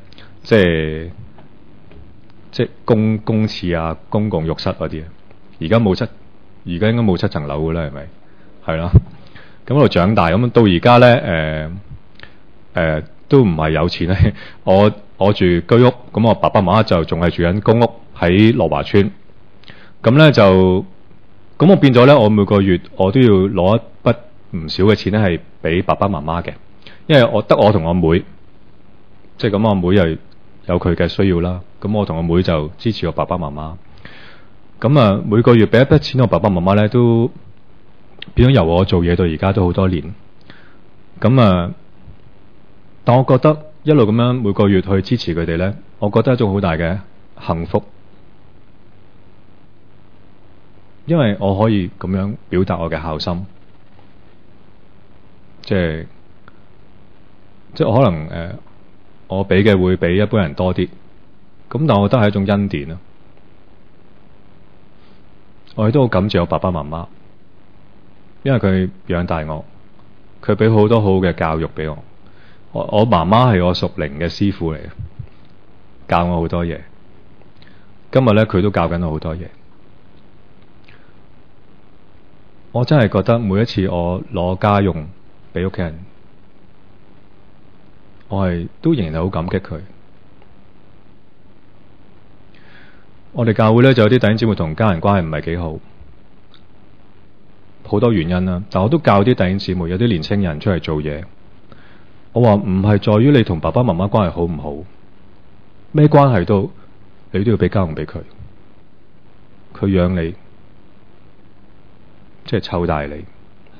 即係公廁啊、公共浴室嗰啲。而家應該冇7層樓㗎啦，係咪？係啦。咁喺度長大，咁到而家咧都唔係有錢咧。我住居屋，咁我爸爸媽媽就仲係住緊公屋喺樂華村。咁咧咁我變咗咧，我每個月我都要攞一筆唔少嘅錢咧，係俾爸爸媽媽嘅，因為我同我妹，即係咁我妹又有佢嘅需要啦。咁我同我妹就支持我爸爸媽媽。咁啊，每個月俾一筆錢我爸爸媽媽咧，都變咗由我做嘢到而家都好多年。咁啊，但我覺得一路咁樣每個月去支持佢哋咧，我覺得係一種好大嘅幸福。因為我可以咁樣表達我嘅孝心，即係可能我俾嘅會比一般人多啲，咁但我覺得係一種恩典啊！我亦都好感謝我爸爸媽媽，因為佢養大我，佢俾好多好嘅教育俾我。我媽媽係我屬靈嘅師傅嚟嘅，教我好多嘢。今日咧佢都教緊我好多嘢。我真係覺得每一次我攞家用俾屋企人，我係都仍然係好感激佢。我哋教會咧就有啲弟兄姊妹同家人關係唔係幾好，好多原因啦。但我都教啲弟兄姊妹，有啲年青人出嚟做嘢，我話唔係在於你同爸爸媽媽關係好唔好，咩關係都你都要俾家用俾佢，佢養你。即係湊大你，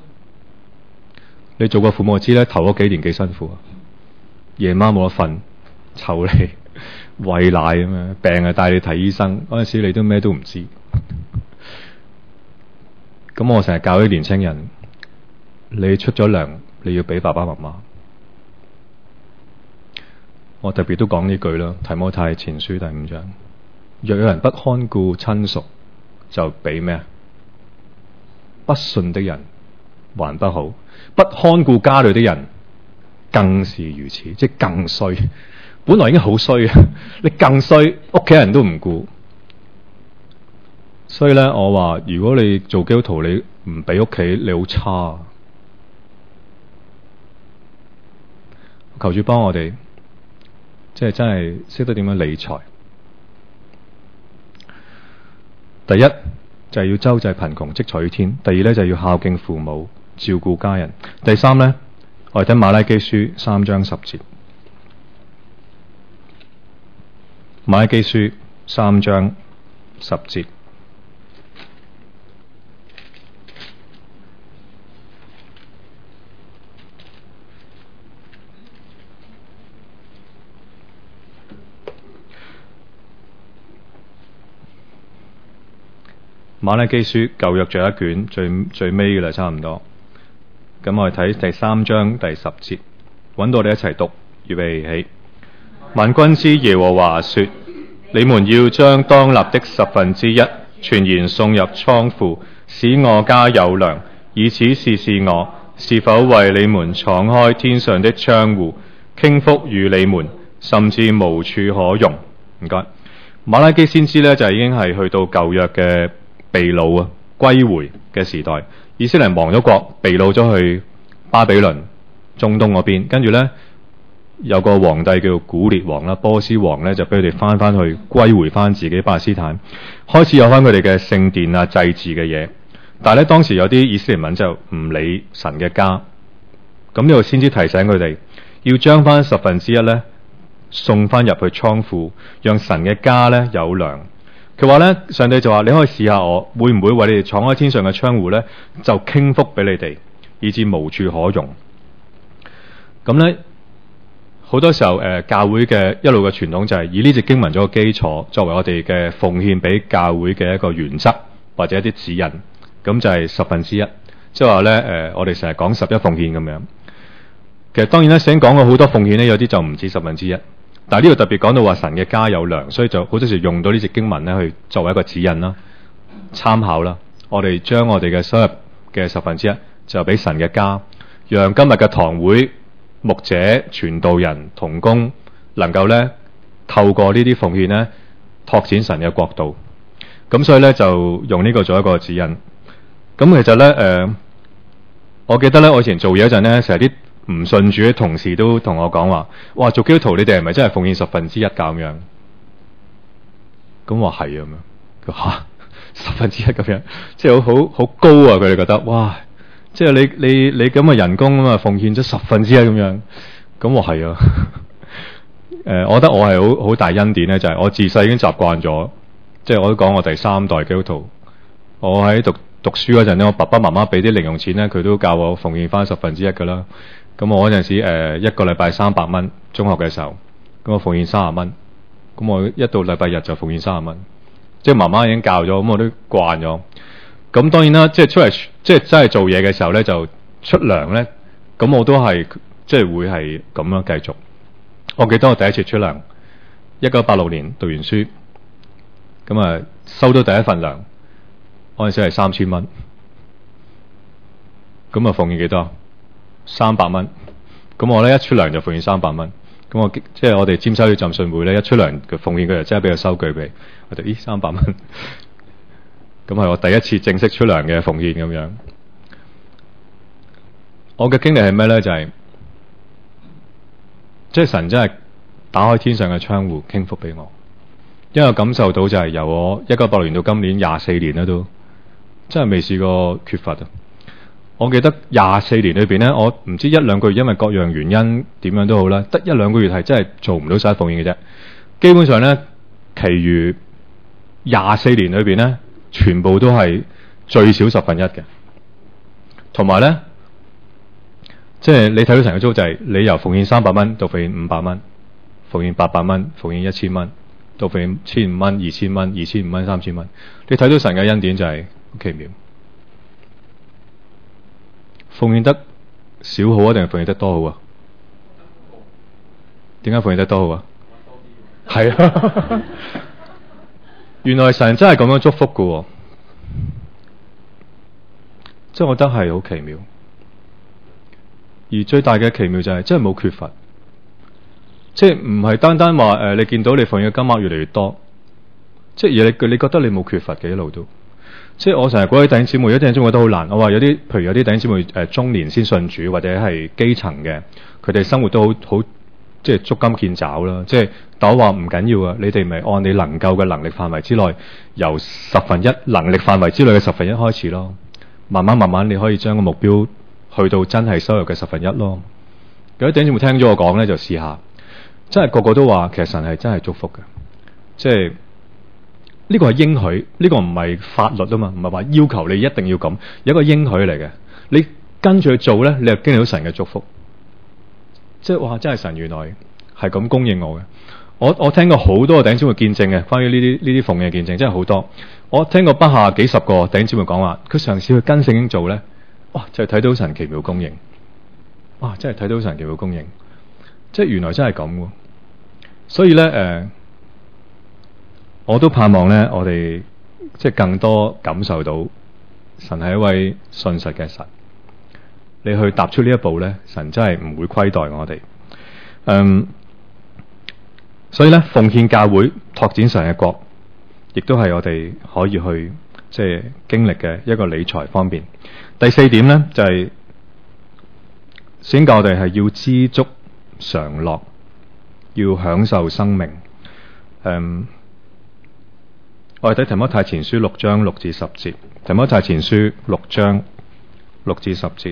你做過父母就知咧，頭嗰幾年幾辛苦啊！夜晚冇得瞓，湊你餵奶咁樣，病啊帶你睇醫生，嗰陣時你都咩都唔知。咁我成日教啲年青人，你出咗糧，你要俾爸爸媽媽。我特別都講呢句啦，《提摩太前書》第5章，若有人不看顧親屬，就俾咩啊？不信的人還不好，不看顧家裏的人更是如此，即係更衰。本來已經好衰啊，你更衰，屋企人都唔顧。所以咧，我話如果你做基督徒，你唔俾屋企，你好差。求主幫我哋，即係真係識得點樣理財。第一就係要周濟貧窮，積財於天。第二咧就要孝敬父母，照顧家人。第三咧，我哋睇馬拉基書3章10節。馬拉基書3章10節。 馬拉基書舊約最後一卷最尾嘅啦，差唔多。咁我哋睇第3章第10節，揾到我哋一齊讀，預備起。萬軍之耶和華說：你們要將當納的1/10全然送入倉庫，使我家有糧，以此試試我是否為你們敞開天上的窗戶，傾福與你們，甚至無處可容。唔該。馬拉基先知呢，就已經係去到舊約嘅被擄啊歸回嘅時代，以色列亡咗國，被擄咗去巴比倫中東嗰邊，跟住呢，有個皇帝叫古列王啦，波斯王呢，就俾佢哋翻去歸回翻自己巴勒斯坦，開始有翻佢哋嘅聖殿啊祭祀嘅嘢。但係咧，當時有啲以色列民就唔理神嘅家，咁呢度先知提醒佢哋要將翻1/10呢送翻入去倉庫，讓神嘅家呢有糧。佢話呢，上帝就話：你可以試下我會唔會為你哋敞開天上嘅窗戶呢，就傾福俾你哋，以致無處可容。咁呢，好多時候教會嘅一路嘅傳統就係以呢隻經文做個基礎，作為我哋嘅奉獻俾教會嘅一個原則或者一啲指引。咁就係1/10，即係話呢，我哋成日講11奉獻咁樣。其實當然咧，聖經講過好多奉獻呢，有啲就唔止1/10。但係呢度特別講到話神嘅家有糧，所以就好多時用到呢隻經文咧去作為一個指引啦、參考啦。我哋將我哋嘅收入嘅1/10就俾神嘅家，讓今日嘅堂會牧者、傳道人、同工能夠咧透過呢啲奉獻咧拓展神嘅國度。咁所以咧就用呢個做一個指引。咁其實咧我記得咧我以前做嘢嗰陣咧，成日啲唔信主嘅同事都同我講話：哇，做基督徒你哋係咪真係奉獻1/10咁樣？咁我係咁樣。佢話1/10咁樣，即係好高啊！佢哋覺得哇，即係你咁嘅人工啊嘛，奉獻咗1/10咁樣。咁我係啊。我覺得我係好大恩典咧，就係我自細已經習慣咗。即係我都講我第3代基督徒，我喺讀書嗰陣咧，我爸爸媽媽俾啲零用錢咧，佢都教我奉獻翻1/10噶啦。咁我嗰陣時一個禮拜300蚊，中學嘅時候，咁我奉獻30蚊，咁我一到禮拜日就奉獻30蚊，即係媽媽已經教咗，咁我都慣咗。咁當然啦，即係出嚟即係真係做嘢嘅時候咧，就出糧咧，咁我都係即係會係咁樣繼續。我記得我第一次出糧，1986年讀完書，咁啊收到第一份糧，嗰陣時係3000蚊，咁啊奉獻幾多？300蚊，咁我咧一出糧就奉獻300蚊，咁我即係我哋尖沙咀浸信會咧一出糧嘅奉獻，佢就即刻俾個收據俾我哋，300蚊，咁係我第一次正式出糧嘅奉獻咁樣。我嘅經歷係咩咧？就係即係神真係打開天上嘅窗戶傾福俾我，因為我感受到就係由我1986年到今年24年咧都真係未試過缺乏啊！我記得24年裏邊咧，我唔知1-2個月，因為各樣原因點樣都好啦，得1-2個月係真係做唔到11奉獻嘅啫。基本上咧，其餘24年裏邊咧，全部都係最少1/10嘅。同埋咧，即係你睇到成個租就係你由奉獻300蚊到奉獻500蚊，奉獻800蚊，奉獻1000蚊，到奉獻1500蚊、2000蚊、2500蚊、3000蚊。你睇到神嘅恩典就係好奇妙。奉獻得少好啊，定係奉獻得多好啊？點解奉獻得多好啊？係啊，原來神真係咁樣祝福㗎喎，即係我覺得係好奇妙。而最大嘅奇妙就係真係冇缺乏，即係唔係單單話你見到你奉獻嘅金額越嚟越多，即係而你覺得你冇缺乏嘅一路都。即係我成日嗰啲弟兄姊妹，有啲弟兄姊妹都好難。我話有啲，譬如有啲弟兄姊妹中年先信主，或者係基層嘅，佢哋生活都好即係捉襟見肘啦。即係但我話唔緊要啊，你哋咪按你能夠嘅能力範圍之內，由1/10能力範圍之內嘅1/10開始咯。慢慢你可以將個目標去到真係收入嘅1/10咯。有啲弟兄姊妹聽咗我講咧，就試下，真係個個都話其實神係真係祝福嘅，即係。呢個係應許，呢個唔係法律啊嘛，唔係話要求你一定要咁，有一個應許嚟嘅。你跟住去做咧，你就經歷到神嘅祝福。即係哇，真係神原來係咁供應我嘅。 我聽過好多個弟兄姊妹見證嘅，關於呢啲奉獻嘅見證，真係好多。我聽過不下幾十個弟兄姊妹講話，佢嘗試去跟聖經做咧，哇！就係睇到神奇妙供應，哇！真係睇到神奇妙供應，即係原來真係咁喎。所以咧我都盼望咧，我哋即係更多感受到神係一位信實嘅神。你去踏出呢一步咧，神真係唔會虧待我哋。所以咧，奉獻教會拓展神嘅國，亦都係我哋可以去即係經歷嘅一個理財方面。第四點咧就係聖經教我哋係要知足常樂，要享受生命。我哋睇提摩太前書6章6至10節，提摩太前書6章6至10節。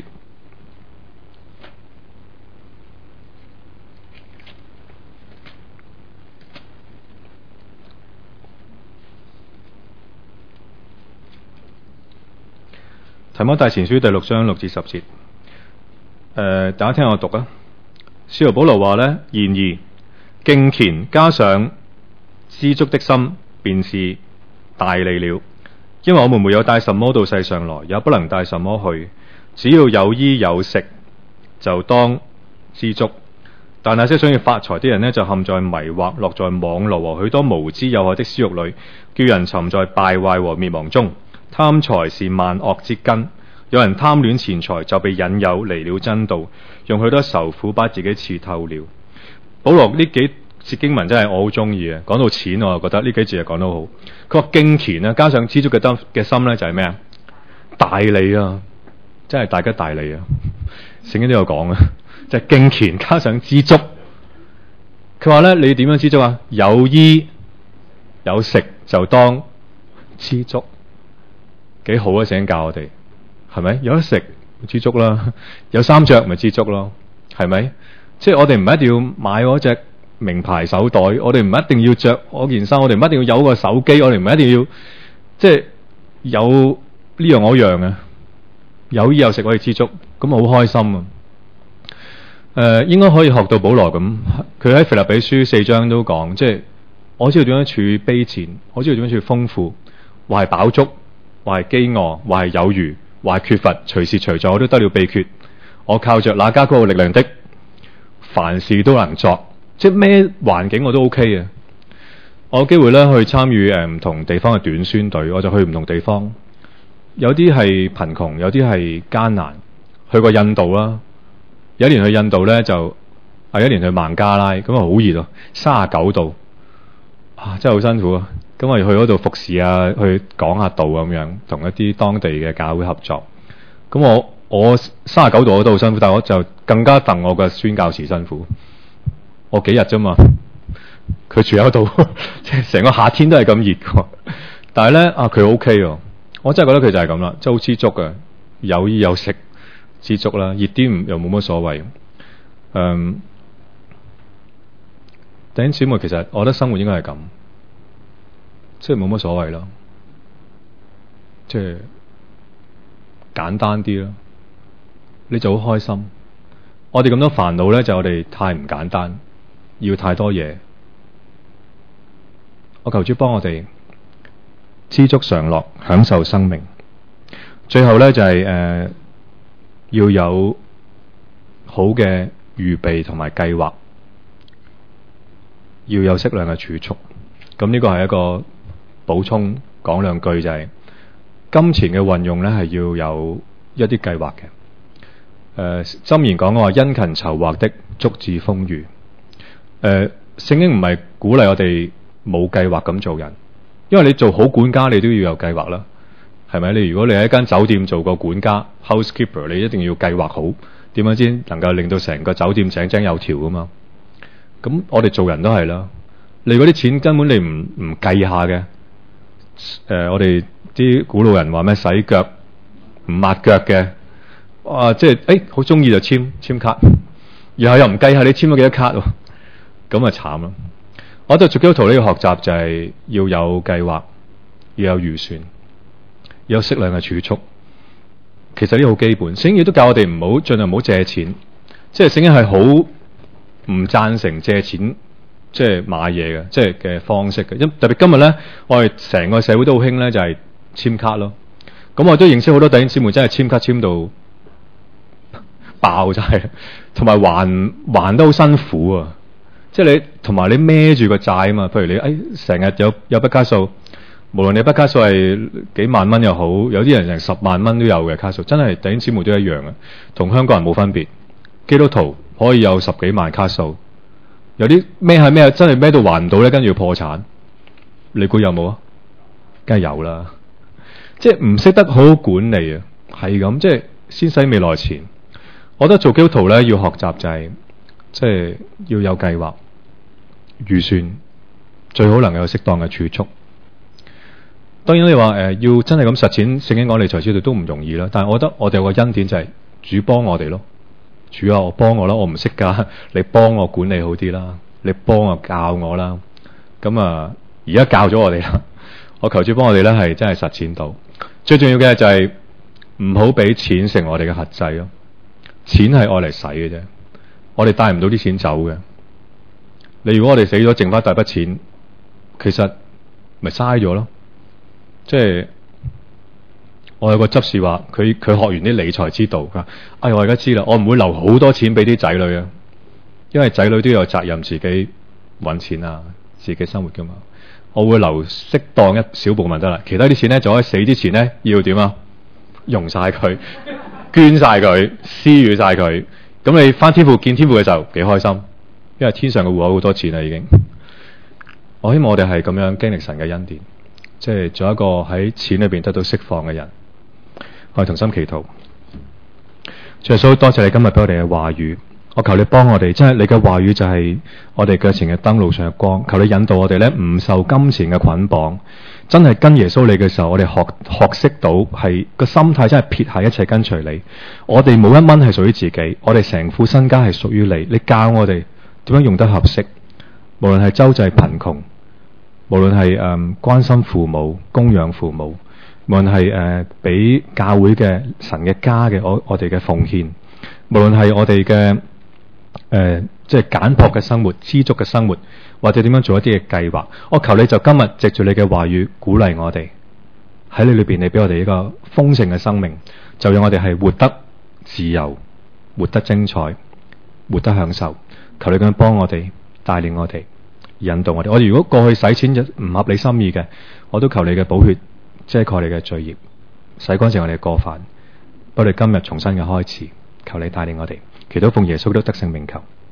提摩太前書第6章6至10節，大家聽我讀啊。使徒保羅話呢，然而敬虔加上知足的心，便是大利了。因為我們沒有帶什麼到世上來，也不能帶什麼去，只要有衣有食，就當知足。但那些想要發財的人呢，就陷在迷惑、落在網羅和許多無知有害的私欲裏，叫人沉在敗壞和滅亡中。貪財是萬惡之根，有人貪戀錢財，就被引誘離了真道，用許多愁苦把自己刺透了。保羅呢幾節經文真係我好中意嘅，講到錢我就覺得呢幾節係講得好。佢話敬虔啊，加上知足嘅心呢，就係咩啊？大利啊，真係大吉大利啊！聖經都有講啊，就係敬虔加上知足。佢話呢，你點樣知足啊？有衣有食就當知足。幾好啊！聖經教我哋，係咪有得食知足啦？有衫着咪知足咯？係咪？即係我哋唔一定要買嗰隻名牌手袋，我哋唔一定要着嗰件衫，我哋唔一定要有個手機，我哋唔一定要即係有呢樣嗰樣啊！有衣有食可以知足，咁好開心啊！應該可以學到保羅咁，佢喺腓立比書4章都講，即係我知道點樣處卑賤，我知道點樣處豐富，或係飽足。或係飢餓，或係有餘，或係缺乏，隨時隨在我都得了秘訣。我靠着那加給我力量的，凡事都能作。即係咩環境我都 OK 嘅。我有機會咧去參與唔同地方嘅短宣隊，我就去唔同地方。有啲係貧窮，有啲係艱難。去過印度啦，有一年去印度咧就一年去孟加拉，咁啊好熱啊，39度，真係好辛苦啊！咁我哋去嗰度服侍啊，去講下道咁樣，同一啲當地嘅教會合作。咁我39度我都好辛苦，但係我就更加戥我嘅宣教士辛苦。我幾日啫嘛，佢住喺度，即係成個夏天都係咁熱嘅。但係咧佢 OK 喎，我真係覺得佢就係咁啦，即係好知足嘅，有衣有食，知足啦，熱啲又冇乜所謂。弟兄姊妹，其實我覺得生活應該係咁。即係冇乜所謂咯，即係簡單啲咯，你就好開心。我哋咁多煩惱咧，就我哋太唔簡單，要太多嘢。我求主幫我哋知足常樂，享受生命。最後咧就係要有好嘅預備同埋計劃，要有適量嘅儲蓄。咁呢個係一個補充講兩句，就係金錢嘅運用咧係要有一啲計劃嘅。箴言講嘅話，殷勤籌劃的足致豐裕。聖經唔係鼓勵我哋冇計劃咁做人，因為你做好管家你都要有計劃啦，係咪？你如果你喺一間酒店做個管家 housekeeper， 你一定要計劃好點樣先能夠令到成個酒店井井有條噶嘛。咁我哋做人都係啦，你嗰啲錢根本你唔計下嘅。我哋啲古老人話咩？洗腳唔抹腳嘅，即係好中意就簽卡，然後又唔計下你簽咗幾多卡喎，咁啊慘啦！我覺得做基督徒呢個學習就係要有計劃，要有預算，要有適量嘅儲蓄。其實呢好基本，聖經亦都教我哋盡量唔好借錢，即係聖經係好唔贊成借錢即係買嘢嘅，即係嘅方式嘅。特別今日咧，我哋成個社會都好興咧，就係簽卡咯。咁我都認識好多弟兄姊妹，真係簽卡簽到爆曬，同埋還得好辛苦啊！即係你同埋你孭住個債啊嘛。譬如你成日有筆卡數，無論你筆卡數係幾萬蚊又好，有啲人成10萬蚊都有嘅卡數，真係弟兄姊妹都一樣嘅，同香港人冇分別。基督徒可以有10幾萬卡數，有啲孭係咩真係孭到還唔到咧，跟住要破產。你估有冇啊？梗係有啦。即係唔識得好好管理啊，係咁，即係先使未來錢。我覺得做基督徒咧，要學習就係即係要有計劃、預算，最好能夠有適當嘅儲蓄。當然你話要真係咁實踐聖經講理財之道都唔容易啦。但係我覺得我哋有個恩典就係主幫我哋咯。主啊，我幫我啦，我唔識㗎，你幫我管理好啲啦，你幫我教我啦。咁而家教咗我哋啦，我求主幫我哋咧係真係實踐到。最重要嘅就係唔好俾錢成我哋嘅轄制咯。錢係愛嚟使嘅啫，我哋帶唔到啲錢走嘅。你如果我哋死咗剩翻大筆錢，其實咪嘥咗咯。即係我有個執事話，佢學完啲理財之道，佢話：我而家知啦，我唔會留好多錢俾啲仔女啊，因為仔女都有責任自己搵錢啊，自己生活噶嘛。我會留適當一小部分得啦，其他啲錢咧就可以死之前咧要點啊？用晒佢，捐晒佢，施予晒佢。咁你翻天父見天父嘅時候幾開心，因為天上嘅戶口好多錢啦已經。我希望我哋係咁樣經歷神嘅恩典，即係做一個喺錢裏邊得到釋放嘅人。我哋同心祈禱，主耶穌，多謝你今日俾我哋嘅話語。我求你幫我哋，真係你嘅話語就係我哋腳前嘅燈，路上嘅光。求你引導我哋咧，唔受金錢嘅捆綁，真係跟耶穌你嘅時候，我哋學識到係個心態，真係撇下一切跟隨你。我哋冇一蚊係屬於自己，我哋成副身家係屬於你。你教我哋點樣用得合適，無論係周濟貧窮，無論係關心父母、供養父母，無論係俾教會嘅神嘅家嘅我哋嘅奉獻，無論係我哋嘅即係簡樸嘅生活、知足嘅生活，或者點樣做一啲嘅計劃。我求你就今日藉住你嘅話語鼓勵我哋，喺你裏邊，你俾我哋一個豐盛嘅生命，就讓我哋係活得自由、活得精彩、活得享受。求你咁樣幫我哋、帶領我哋、引導我哋。我哋如果過去使錢唔合你心意嘅，我都求你嘅寶血遮蓋你嘅罪孽，洗乾淨我哋嘅過犯。我哋今日重新嘅開始，求你帶領我哋。祈禱奉耶穌基督得勝名求。